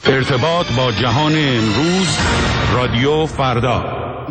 ارتباط با جهان امروز، رادیو فردا.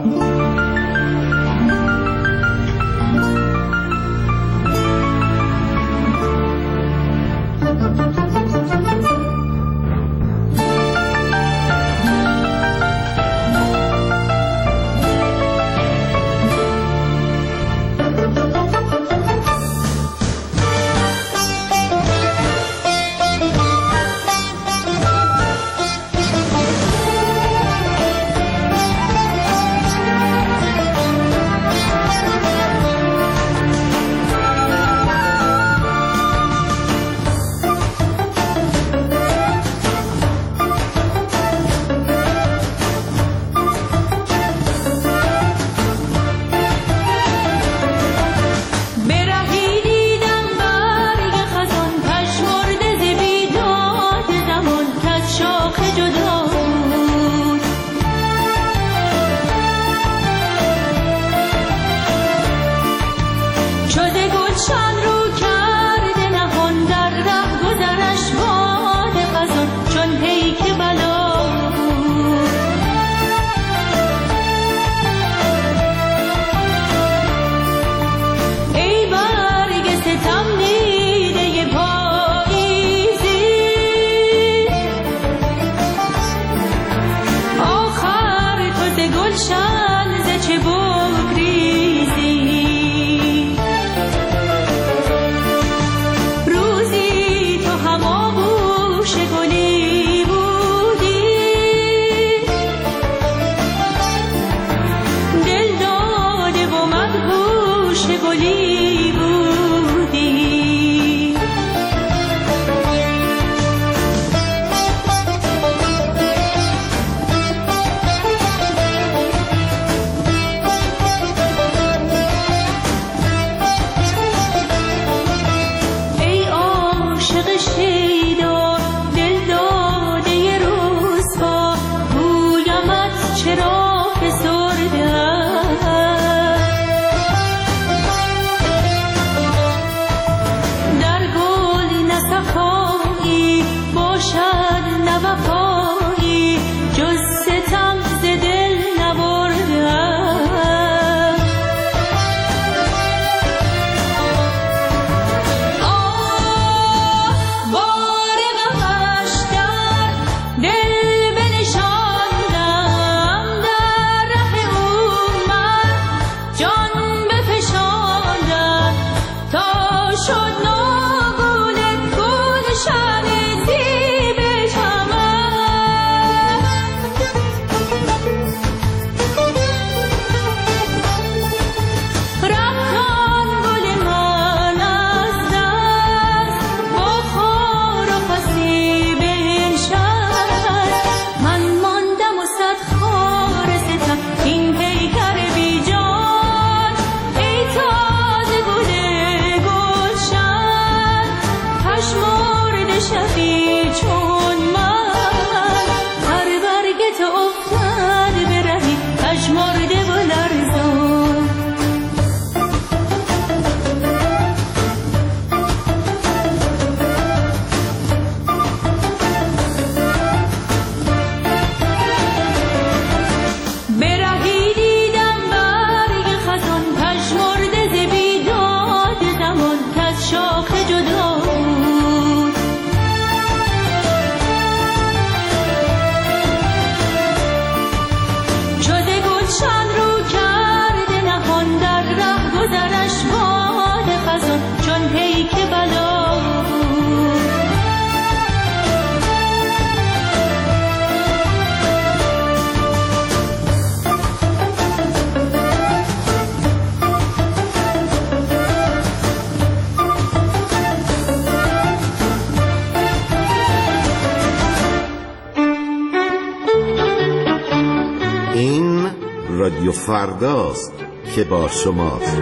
رادیو فرداست که با شماست.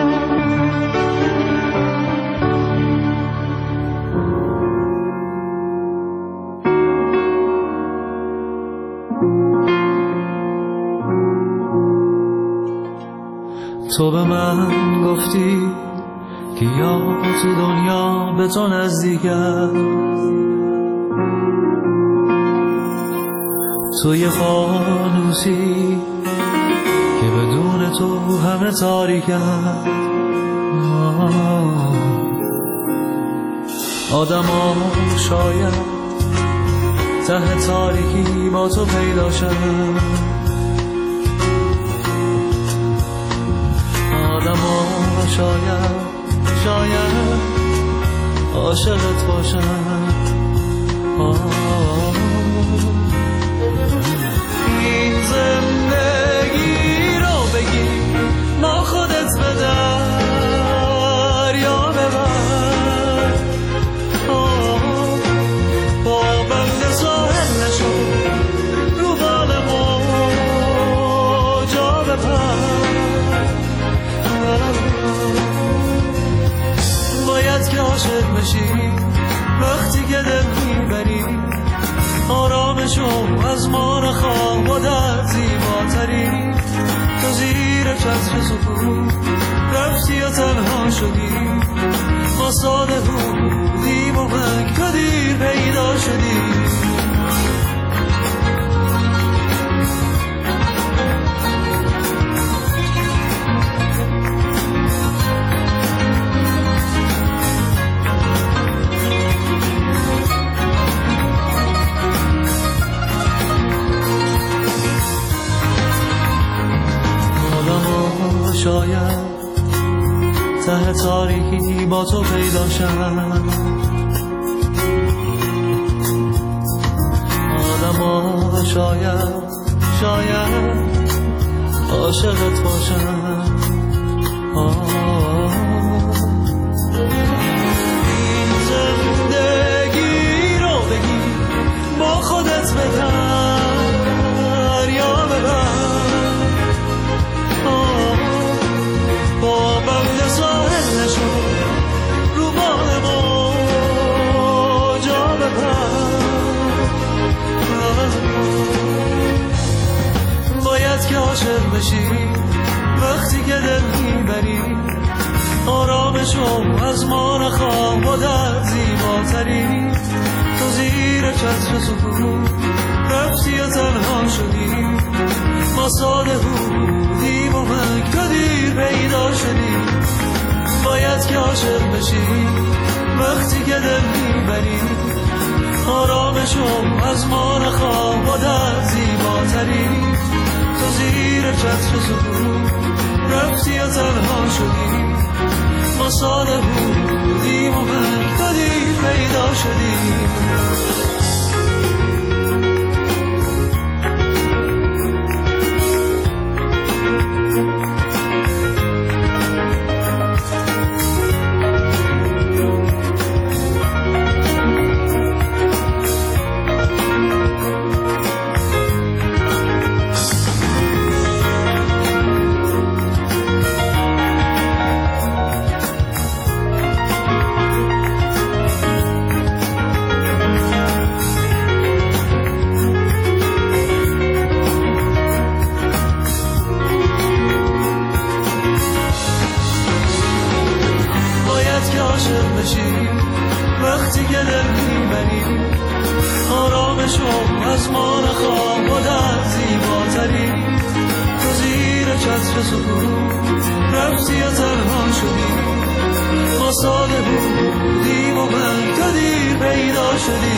تو به من گفتی که یا تو دنیا به تو نزدیکم، توی فانوسی که بدون تو همه تاریکم. آدم ها شاید ته تاریکی با تو پیدا شد. آدم ها شاید عاشقت باشن. این زندگی رو بگی ما خودت به دریا ببر. با بند ساحل نشو رو بال موجا بپر. باید که عاشق بشی وقتی که دل میبری. آرامشو از ما نخواه و در زیباتری. تو زیر چتر سکوت رفتی و تنها شدی. ما ساده بودیم و من که دیر پیدا شدی. شاید ته تاریکی با تو پیدا شد. آدم ها شاید عاشقت باشن. این زندگی رو بگی با خودت به دریا ببر. با بند ساحل نشو رو بال موجا بپر. باید که عاشق بشی وقتی که دل میبری. آرامشو از ما نخواه و در زیباتری. تو زیر چتر سکوت رفتی و تنها شدی. ما ساده بودیم و من که دیر پیدا شدی. باید که عاشق بشی وقتی که دل میبری. آرامشو از ما نخواه و در زیباتری. تو زیر چتر سکوت رفتی و تنها شدی. ما ساده بودیم و من که دیر پیدا شدی. وقتی که دل میبری. آرامشو از ما نخواه و در زیباتری. تو زیر چتر سکوت رفتی و تنها شدی. ما ساده بودیم و من که دیر پیدا شدی.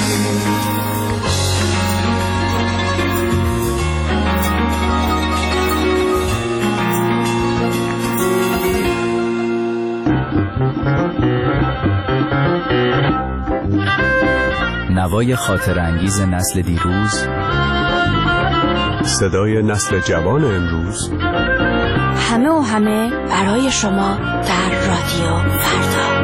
نوای خاطرانگیز نسل دیروز، صدای نسل جوان امروز، همه و همه برای شما در رادیو فردا.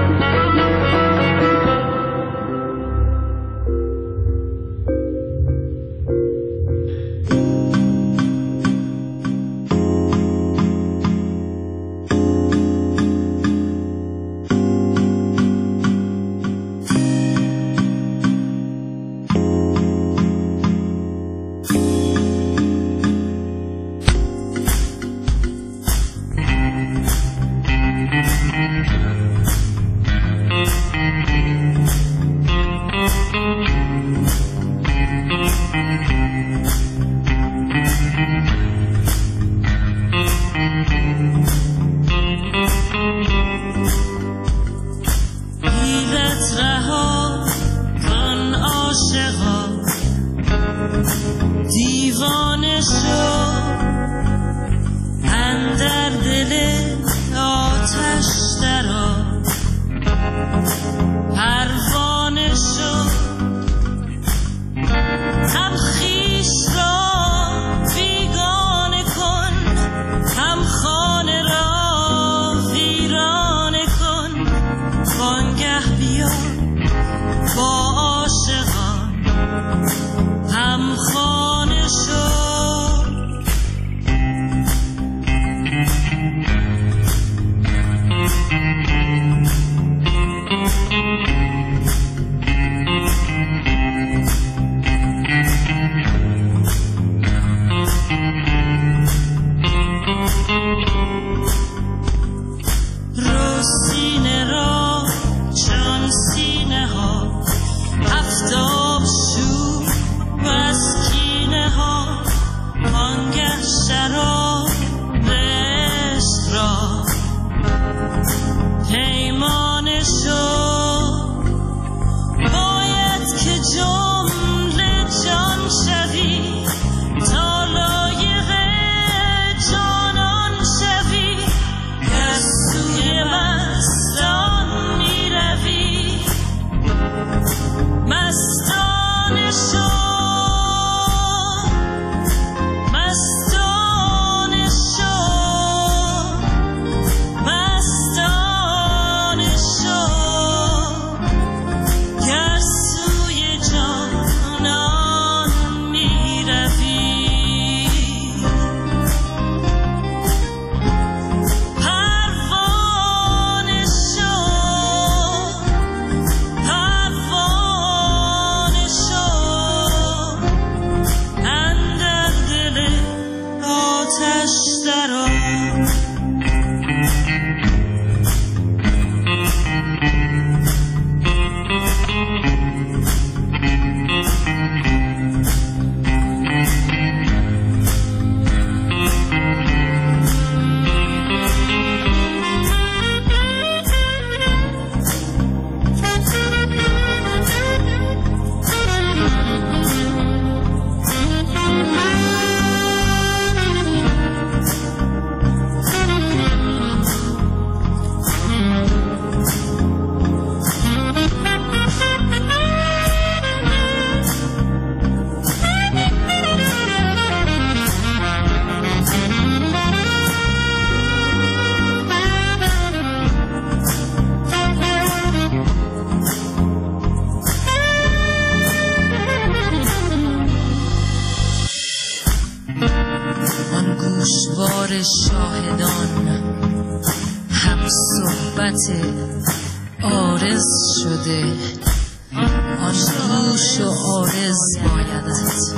گوشوار شاهدان هم صحبت عارض شده، آن گوش و عارض بایدت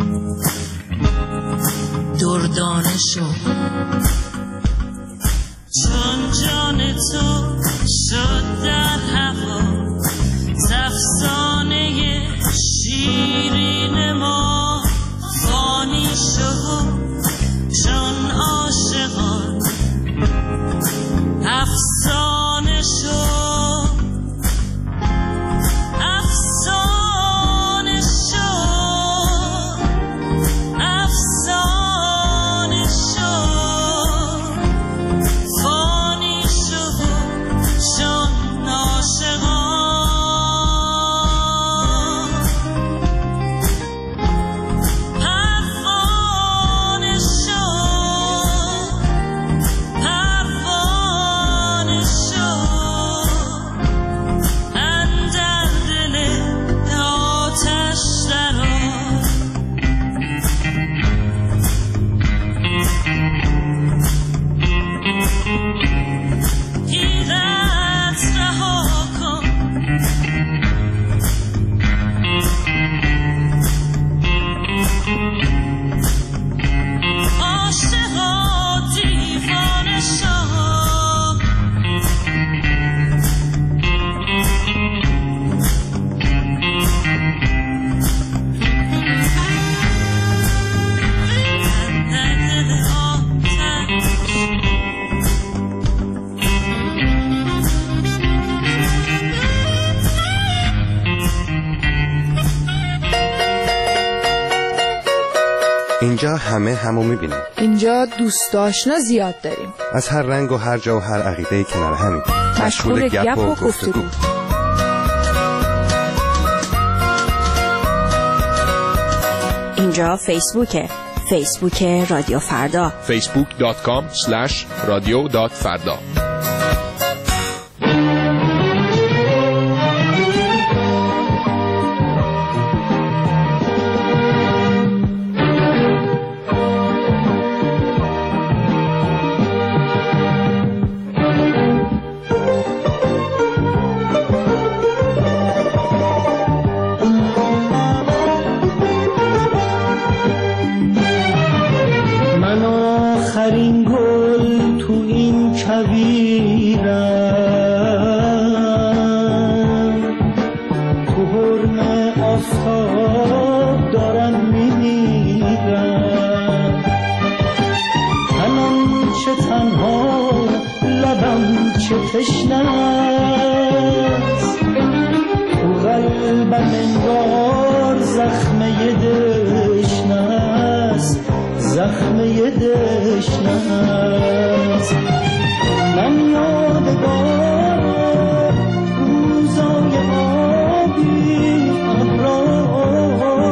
دردانه شو، چون جان تو شد در هوا افسانه شیرین ما، فانی شو چون عاشقان افسانه شو، افسانه شو، افسانه شو، فانی شو چون عاشقان. اینجا همو میبینیم. اینجا دوست آشنا زیاد داریم، از هر رنگ و هر جا و هر عقیده‌ای کنار همیم، مشغول گپ و گفتگو. اینجا فیسبوک رادیو فردا، facebook.com/radio.farda. روزای آبی ابرار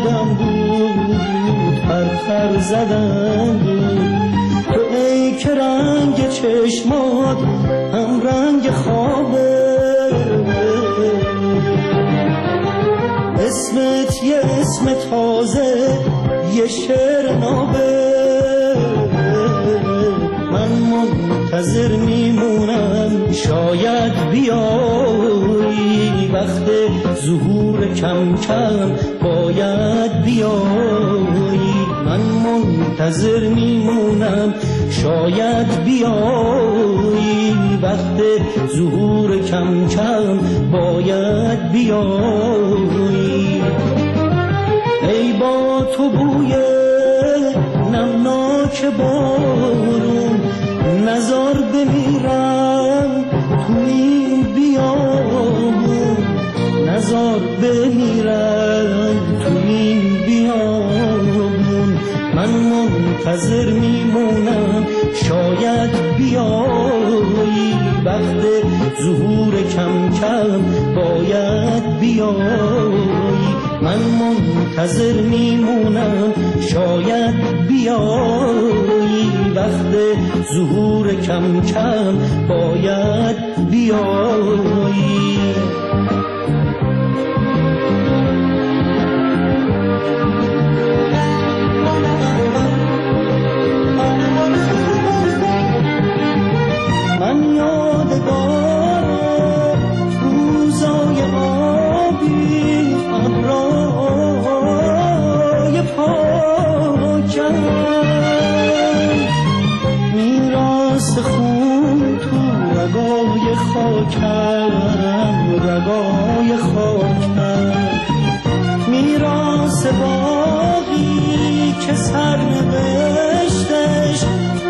زدم بود پر زدم بود تو ای که رنگ چشمات هم رنگ خوابه اسمت یه اسم تازه یه شعر نابه من منتظر میمونم شاید بیایی وقت ظهور کم کم باید بیایی من منتظر میمونم شاید بیایی وقت ظهور کم کم باید بیایی ای با تو بوی نمناک بارون نزار بمیرم تو این بیابون نزار بمیرم تو این بیابون من منتظر میمونم شاید بیایی وقت ظهور کم کم باید بیایی من منتظر میمونم شاید بیایی وقت ظهور کم کم باید بیایی من یادگار روزای آبی ابرای پاکم میراث خون تو رگای خاکم رگای خاکم میراث باقی که سرنوشتش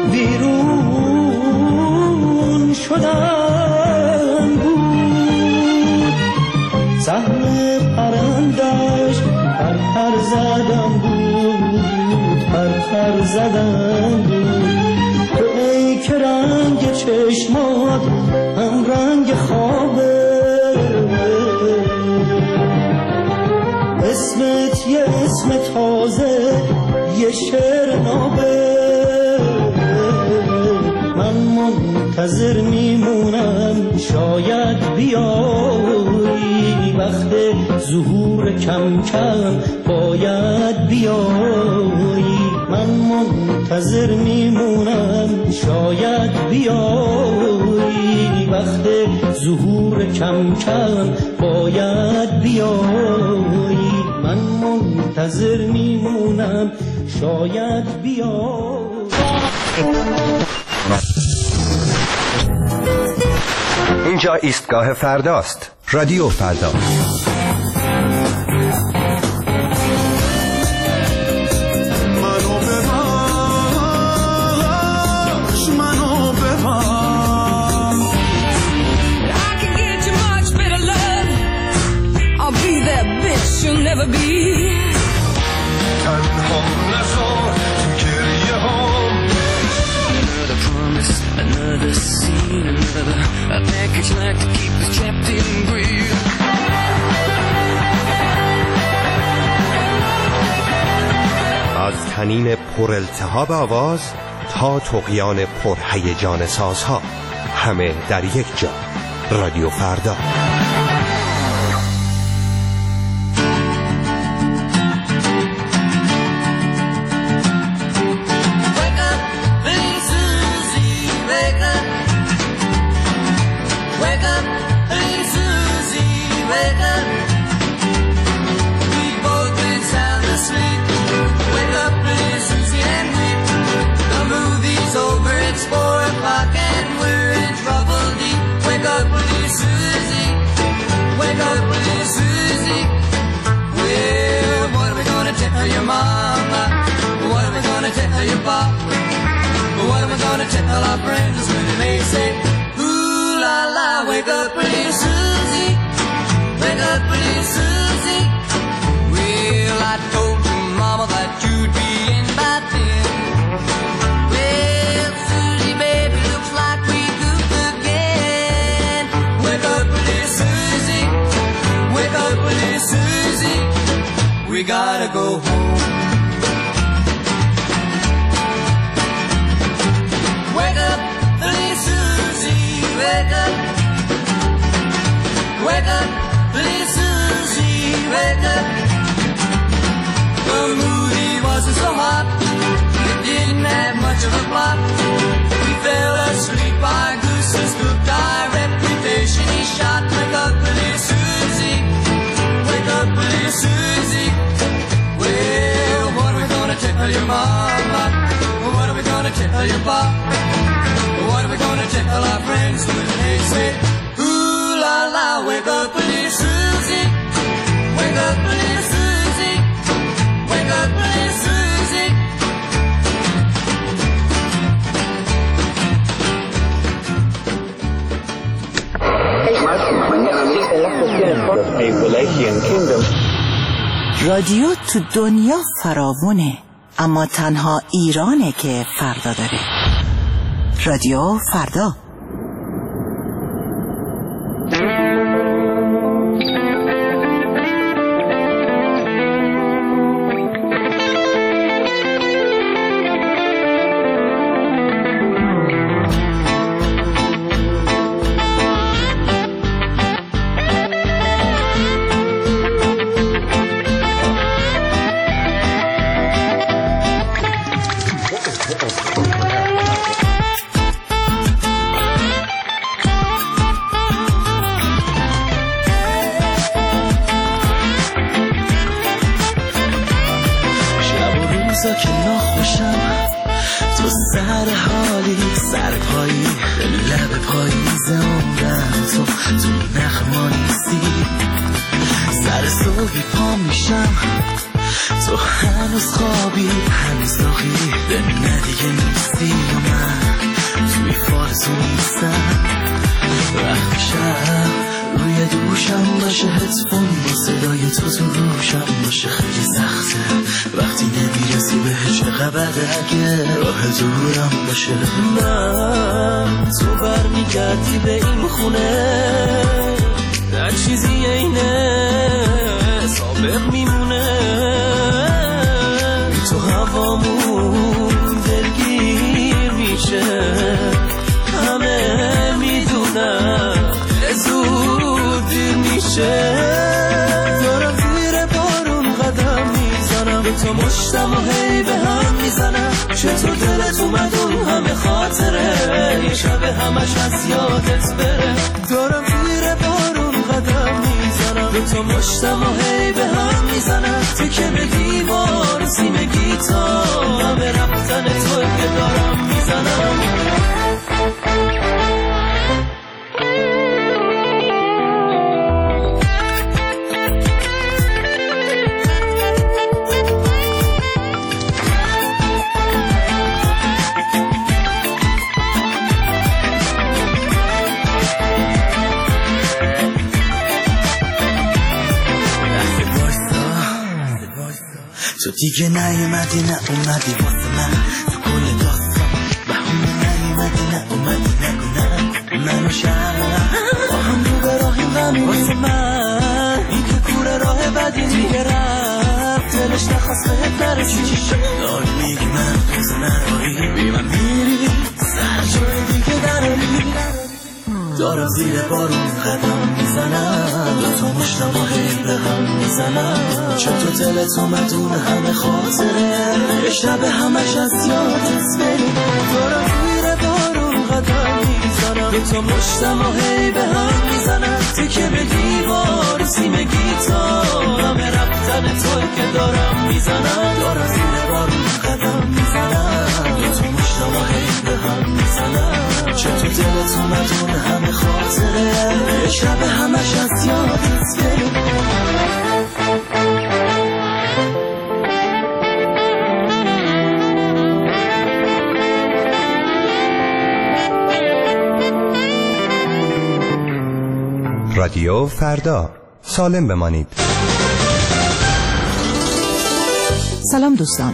بیرون شدن بود سهم پرندش پر زدم بود پر زدم بود تو ای که رنگ چشمات هم رنگ خوابه اسمت یه اسم تازه یه شعر نابه من منتظر میمونم شاید بیایی وقت ظهور کم کم باید بیایی من منتظر میمونم شاید بیایی وقت ظهور کم کم باید بیایی من منتظر میمونم شاید بیایی اینجا ایستگاه فرداست. رادیو فردا. You'll never be تنها نزار تو گریه هام Another promise, another scene, another a package like to keep us trapped in greed از طنین پر التهاب آواز تا طغیان پر هیجان سازها همه در یک جا رادیو فردا tell our friends when they say, ooh la la, wake up pretty Susie, wake up pretty Susie. Well, I told your mama that you'd be in by 10. Well, Susie, baby, looks like we goofed again. Wake up pretty Susie, wake up pretty Susie. we gotta go home. Wake up, little Susie, wake up. Wake up, little Susie, wake up. The movie wasn't so hot, it didn't have much of a plot. We fell asleep by Goose's cooked our reputation. He shot, wake up, little Susie, wake up, little Susie. Well, what are we gonna tell your mama? What are we gonna tell your pop? What are we gonna tell our friends when they say, ooh la la, wake up, little Susie, wake up, little Susie, wake up, little Susie. رادیو تو دنیا فراوونه، اما تنها ایرانه که فردا داره. رادیو فردا. که ناخوشم تو سر حالی سر پایی لب پاییز عمرم تو نخمانیستی سر صبحی پا میشم تو هنوز خوابی هنوز داغی نه دیگه نیستی و من توی فارزو نیستم وقت میشم روی دوشم باشه هدفون با صدای تو روشم باشه خیلی سخته وقتی نمیرسی به چقدر اگه راه دورم باشه من تو برمیگردی به این خونه در چیزی اینه سابق میمونه تو هوامون دلگیر میشه همه میدونم زود دیر میشه دارم زیر بارون قدم میزنم به تو مشتم و هی به هم میزنم چطور دلت اومد اون همه خاطره یه شب همش از یادت بره دارم زیر بارون قدم میزنم به تو مشتم و هی به هم میزنم تکه به دیوار سیم گیتار همه رفتن تو که دارم میزنم تو دیگه نیومدی نه اومدی واسه من تو کل داستان بهونه نیومدی نه اومدی نگو نه منو شهر با هم رو به راهیم غمی واسه من این که کوره راه بدی دیگه رفت دلش نخواست بهت نرسی چی شد داری میگی من روز نراری بی من میری سر جای دیگه دراری دارم زیر بارون قدم میزنم دو تا مشتم و هی به هم میزنم چطور دلت اومد اون همه خاطره یه شب همش از یادت بری دارم زیر بارون قدم میزنم دو تا مشتم و هی به هم میزنم تکه به دیوار سیم گیتار همه رفتن توی که دارم میزنم دارم زیر بارون قدم میزنم دو تا مشتم و هی به هم میزنم چطور دلت اومد اون همه خاطره یه شب همش از یادت بری رادیو فردا، سالم بمانید. سلام دوستان،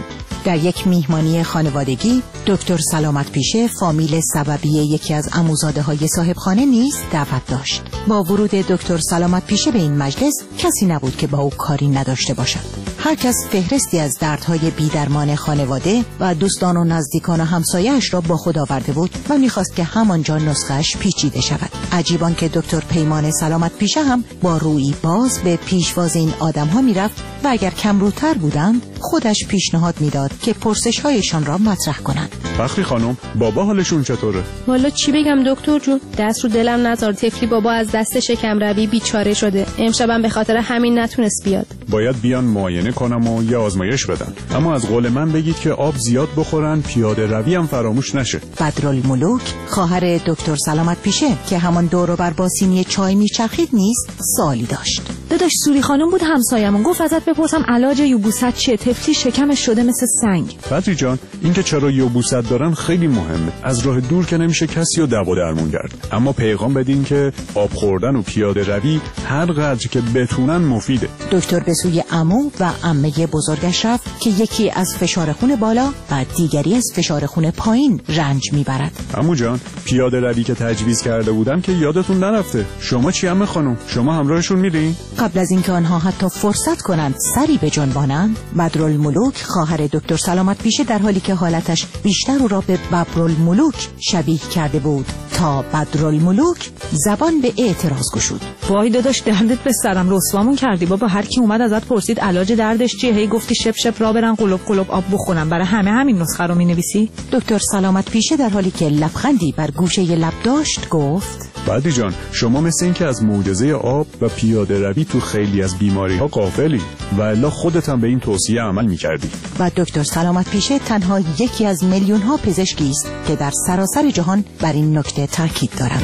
در یک میهمانی خانوادگی دکتر سلامت پیشه فامیل سببی یکی از عموزاده‌های صاحبخانه نیز دعوت داشت. با ورود دکتر سلامت پیشه به این مجلس کسی نبود که با او کاری نداشته باشد. هر کس فهرستی از دردهای بی‌درمان خانواده و دوستان و نزدیکان و همسایه‌اش را با خود آورده بود و می‌خواست که همانجا نسخه‌اش پیچیده شود. عجیبان که دکتر پیمان سلامت پیشه هم با رویی باز به پیشواز این آدم‌ها می‌رفت و اگر کمروتر بودند خودش پیشنهاد میداد که پرسش‌هایشان را مطرح کنند. فخری خانم، بابا حالشون چطوره؟ والا چی بگم دکتر جون، دست رو دلم نذار. طفلی بابا از دست شکمروی بیچاره شده. امشبم به خاطر همین نتونست بیاد. باید بیان معاینه کنم و یه آزمایش بدن. اما از قول من بگید که آب زیاد بخورن، پیاده روی هم فراموش نشه. بدرالملوک خواهر دکتر سلامت پیشه که همان دور و بر با سینی چای میچرخید نیز سوالی داشت. داداش سوری خانم بود همسایمون، گفت ازت بپرسم علاج یوبوست چیه؟ طفلی شکمش شده مثل سنگ. بدری جان، اینکه چرا یوبوست دارن خیلی مهمه. از راه دور که نمیشه کسی رو دوا درمون کرد، اما پیغام بدین که آب خوردن و پیاده روی هر قدر که بتونن مفیده. دکتر به سوی عمو و عمه بزرگش رفت که یکی از فشار خون بالا و دیگری از فشار خون پایین رنج میبرد. عمو جان، پیاده روی که تجویز کرده بودم که یادتون نرفته. شما چی عمه خانم؟ شما همراهشون میرین؟ قبل از اینکه آنها حتی فرصت کنند سری به جنبانند، بدرالملوک خواهر دکتر سلامت پیشه در حالی که حالتش بیشتر او را به ببرالملوک شبیه کرده بود تا بدرالملوک زبان به اعتراض گشود. وای داداش دردت به سرم، رسوامون کردی بابا. هر کی اومد ازت پرسید علاج دردش چیه، هی گفتی شپ شپ را برن قلوب قلوب آب بخورن. برای همه همین نسخه رو مینویسی؟ دکتر سلامت پیشه در حالی که لبخندی بر گوشه لب داشت گفت: بدی جان، شما مثل این که از معجزه آب و پیاده روی تو خیلی از بیماری ها غافلی و الا خودت هم به این توصیه عمل می‌کردی. و دکتر سلامت پیشه تنها یکی از میلیون ها پزشکی است که در سراسر جهان بر این نکته تاکید دارند.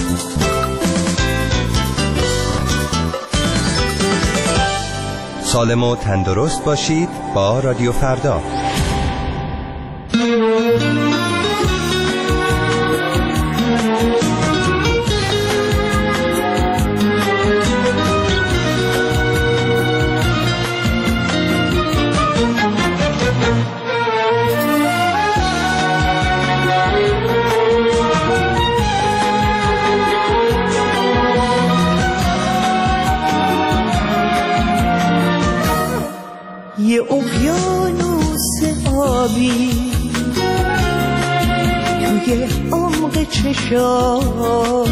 سالم و تندرست باشید با رادیو فردا. یه اقیانوس آبی توی عمق چشات،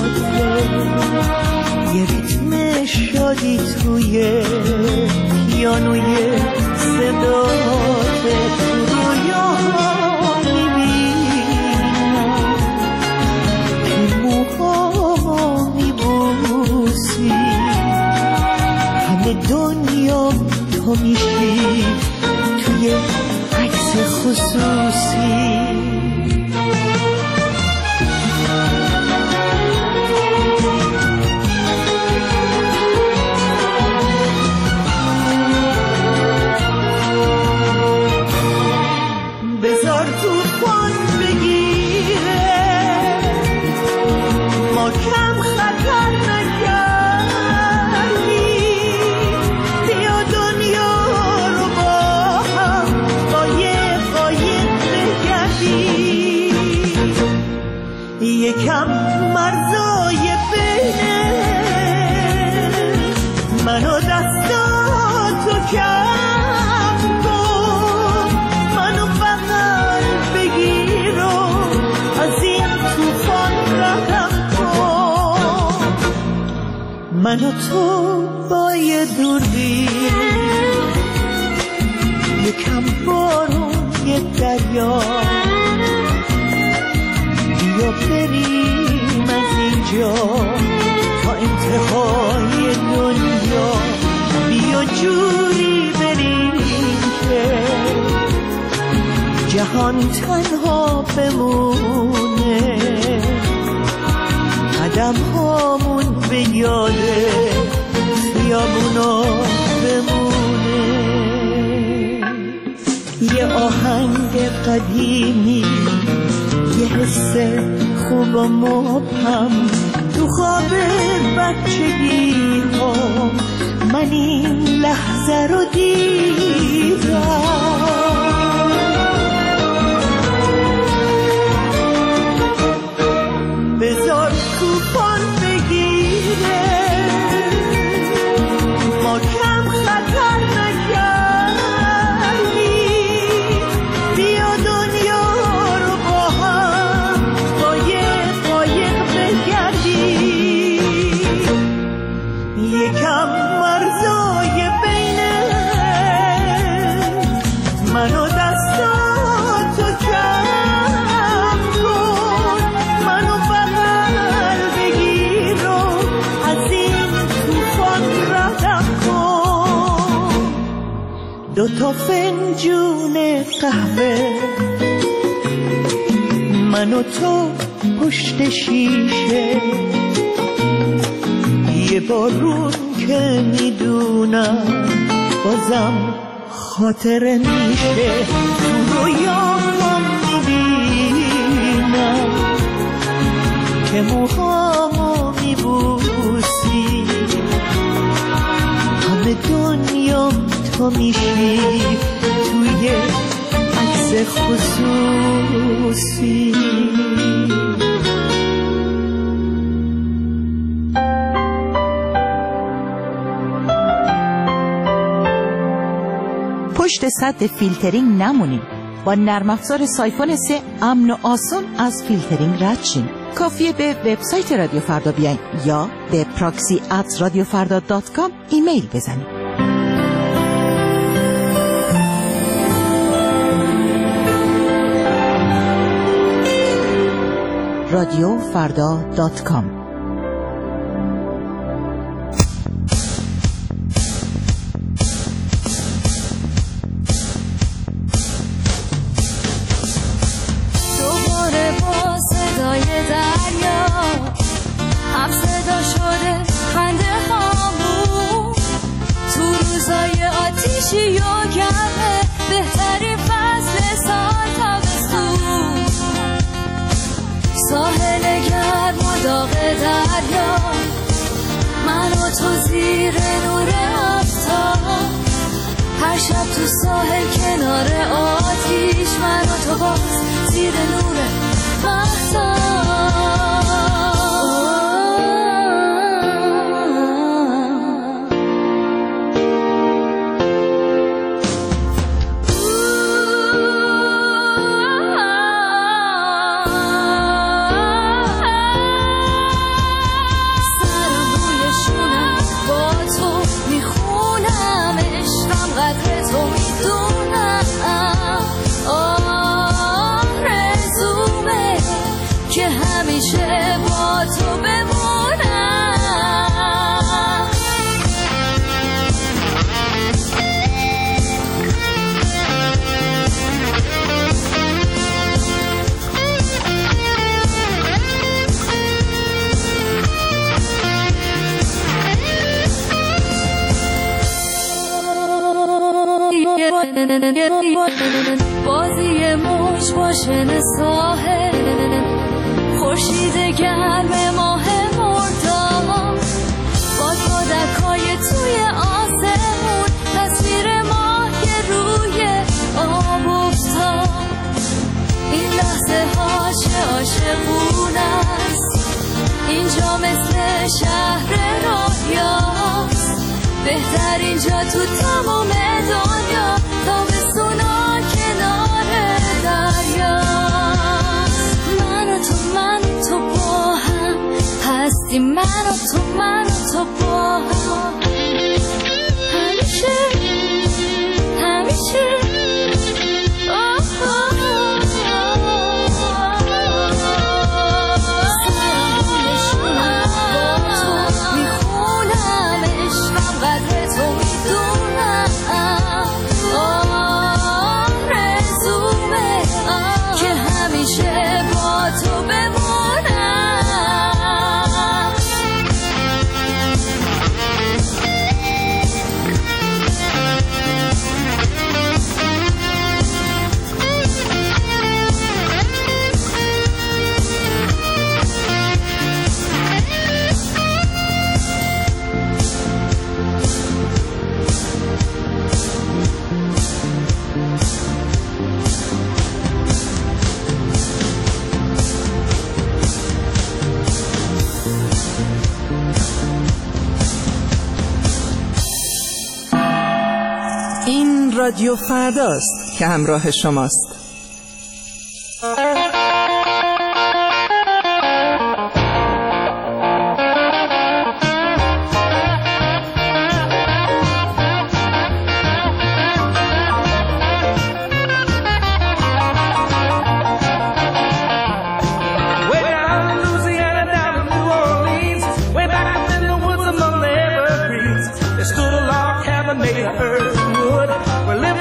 یه ریتم شادی توی پیانوی صدات، رویاها میبینم تو موها میبوسی، همه دنیا تو میشی توی عکس خصوصی. بذار طوفان بگیره، ما کم خطر نکردیم، بیا دنیا رو با هم قایق بگردیم، یکم مرزای بینه من و دستاتو کم کن، منو بغل بگیر و از این طوفان رهم کن، من و تو با یه دوربین، یکم بارون یه دریا، بیا بریم از اینجا تا انتهای دنیا، بیا جوری بریم که جهان تنها بمونه، قدم هامون به یاده خیابونا بمونه. یه آهنگ قدیمی، یه حس خوب و مبهم تو خواب بچگی ها، من این لحظه رو دیدم، 2 فنجون قهوه، من و تو پشت شیشه، یه بارون که میدونم بازم خاطره میشه، تو رویام میبینم که موهامو میبوسی، همه دنیام تو میشی توی عکس خصوصی. پشت سد فیلترینگ نمونیم. با نرم افزار سایفون 3 امن و آسون از فیلترینگ رد شیم. کافیه به وبسایت رادیو فردا بیاین یا به proxy@radiofarda.com ایمیل بزنید. radiofarda.com. دوباره با صدای دریا هم صدا شده خنده هامون، تو روزای آتیشی و گرمه بهترین فصل سال تابستون، ساحل گرم و داغ دریا، من و تو زیر نور آفتاب، هر شب تو ساحل کنار آتیش، من و تو باز زیر نور مهتاب. بازی موج باشن ساحل، خورشید گرم ماه مرداد، با کودکای توی آسمون، تصویر ماه روی آب افتاد، این لحظه ها چه عاشقونه است، اینجا مثل شهر رویاست، بهترین جا تو تمام دنیا، تابستونا کنار دریاست، من و تو با هم هستیم، من و تو با هم همیشه همیشه. رادیو فرداست که همراه شماست. We're living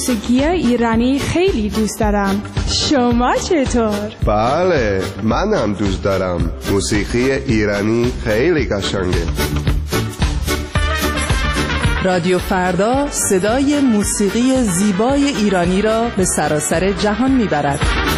موسیقی ایرانی خیلی دوست دارم. شما چطور؟ بله، منم دوست دارم. موسیقی ایرانی خیلی قشنگه. رادیو فردا صدای موسیقی زیبای ایرانی را به سراسر جهان میبرد.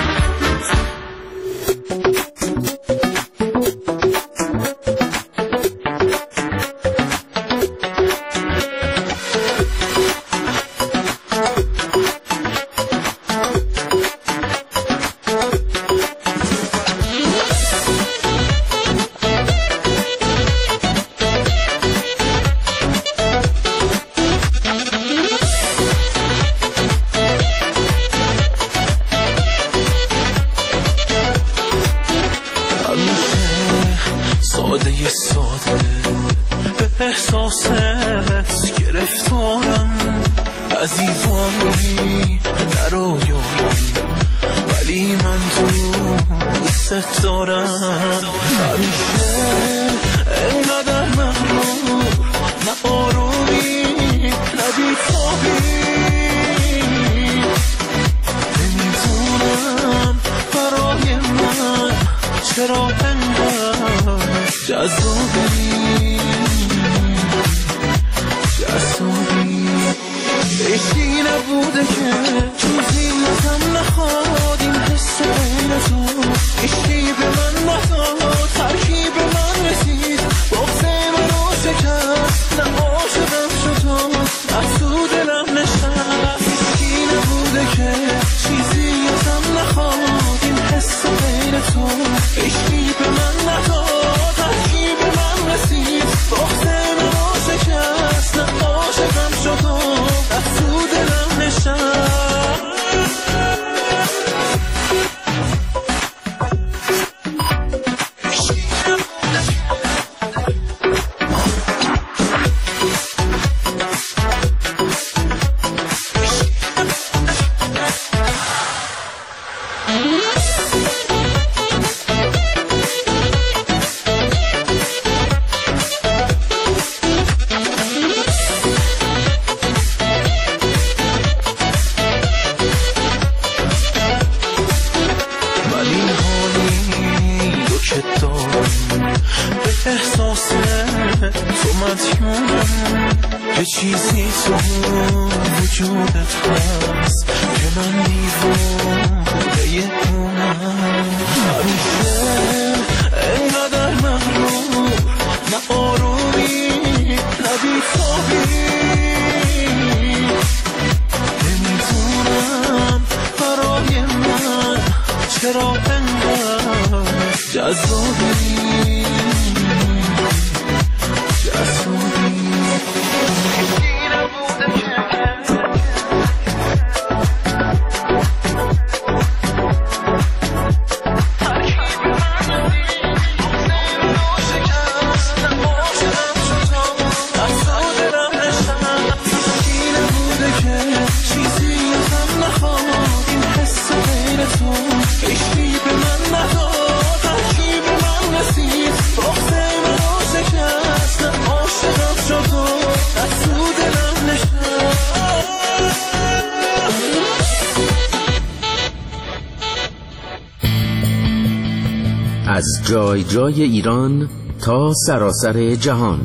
از جای جای ایران تا سراسر جهان.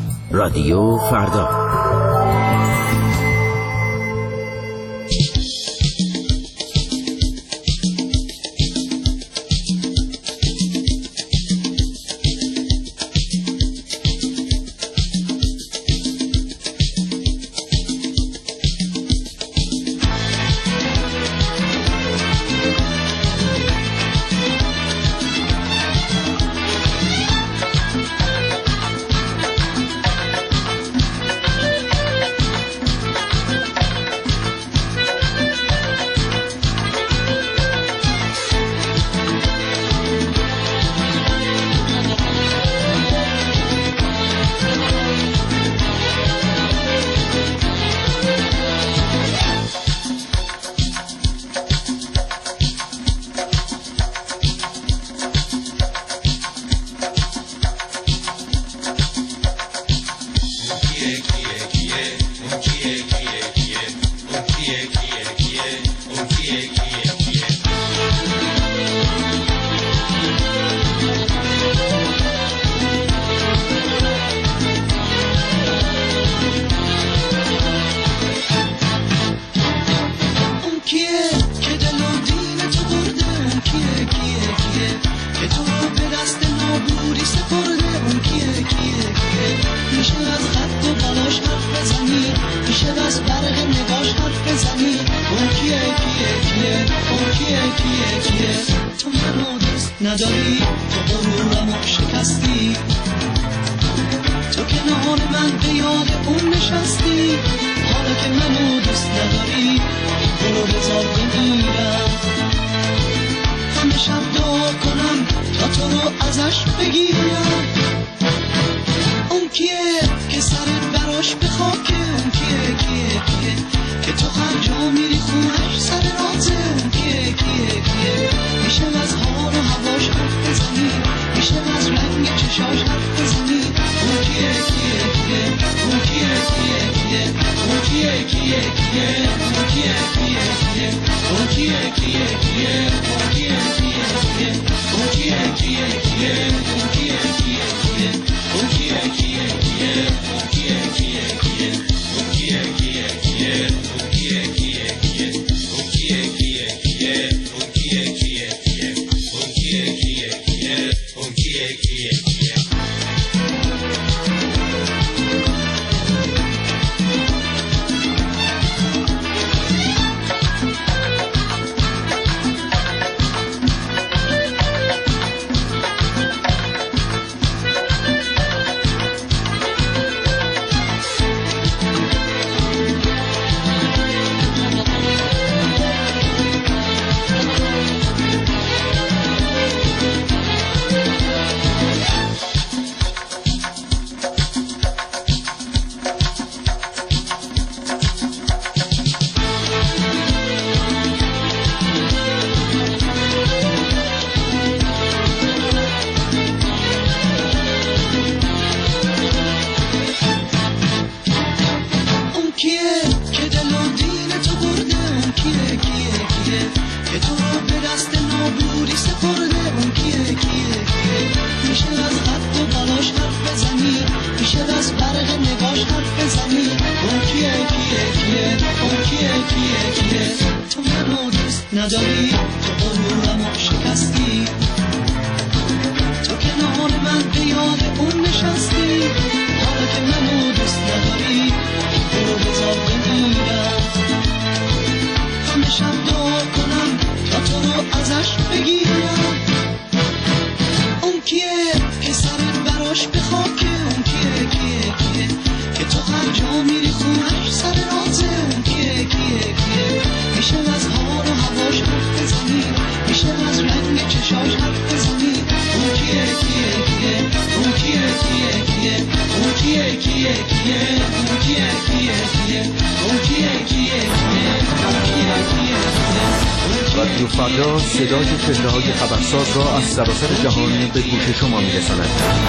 رادیو فردا. نداری، تو غرورمو شکستی، تو کنار من به یاد اون نشستی. حالا که منو دوست نداری برو بذار بمیرم. همه شب دعا کنم تا تو رو ازش بگیرم. اون کیه که سرت براش به خاکه؟ اون کیه که تو هر جا میری خونش سر رازه؟ اون کیه میشه از حال و هواش حرف بزنی، میشه از رنگ چشاش حرف بزنی. اون کیه اون کیه اون کیه اون کیه اون کیه اون کیه اون نداری، تو غرورمو شکستی، تو کنار من به یاد اون نشستی. حالا که منو دوست نداری برو بذار بمیرم. همه شب دعا کنم تا تو رو ازش بگیرم. اون کیه که سرت براش به خاکه؟ اون کیه که تو هر جا میری خونش سر رازه؟ اون کیه میشه از حال و هواش حرف بزنی، میشه از رنگ چشاش حرف بزنی. اون کیه اون کیه اون کیه اون کیه رادیو فردا صدای چهره‌های خبرساز را از سراسر جهان به گوش شما می‌رساند.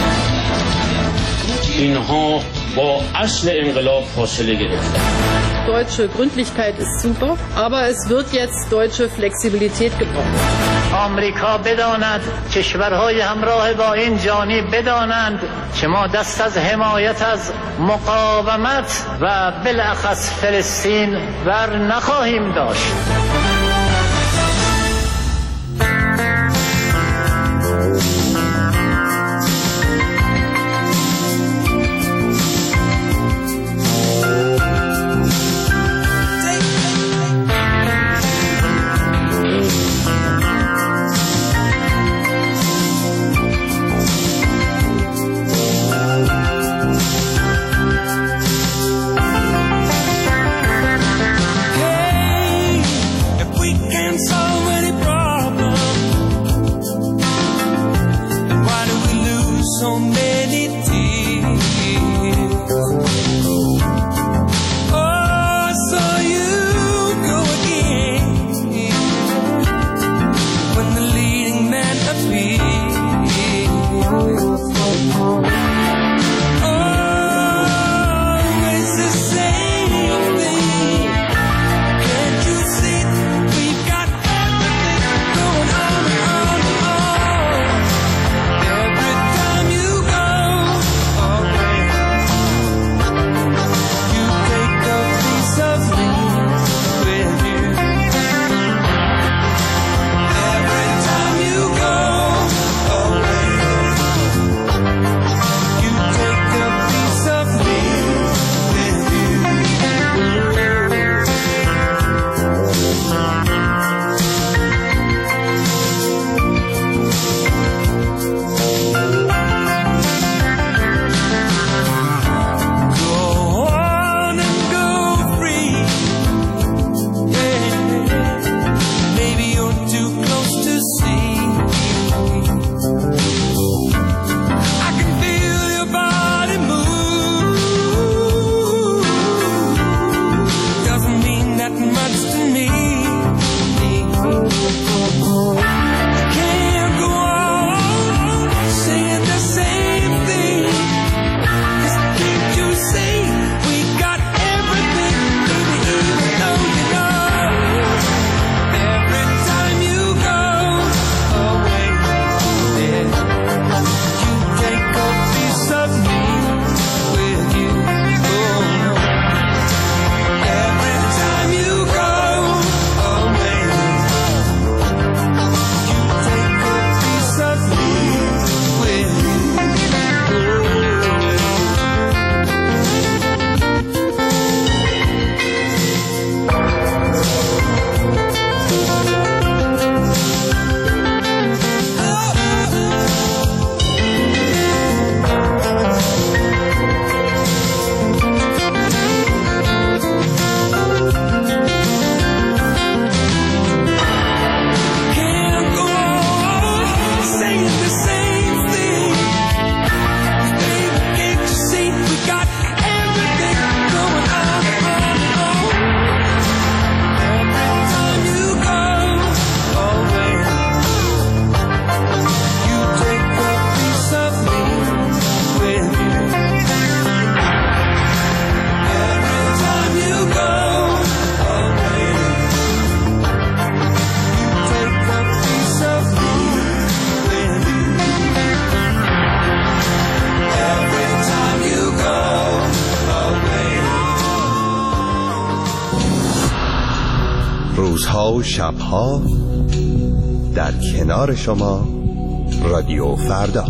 اینها با اصل انقلاب فاصله گرفتن. Deutsche Gründlichkeit ist super, aber es wird jetzt deutsche Flexibilität gebraucht. آمریکا بداند، کشورهای همراه با این جانی بدانند که ما دست از حمایت از مقاومت و بالاخص فلسطین ور نخواهیم داشت. روزها و شبها در کنار شما رادیو فردا.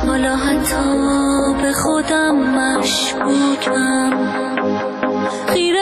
خودم مشکوکم.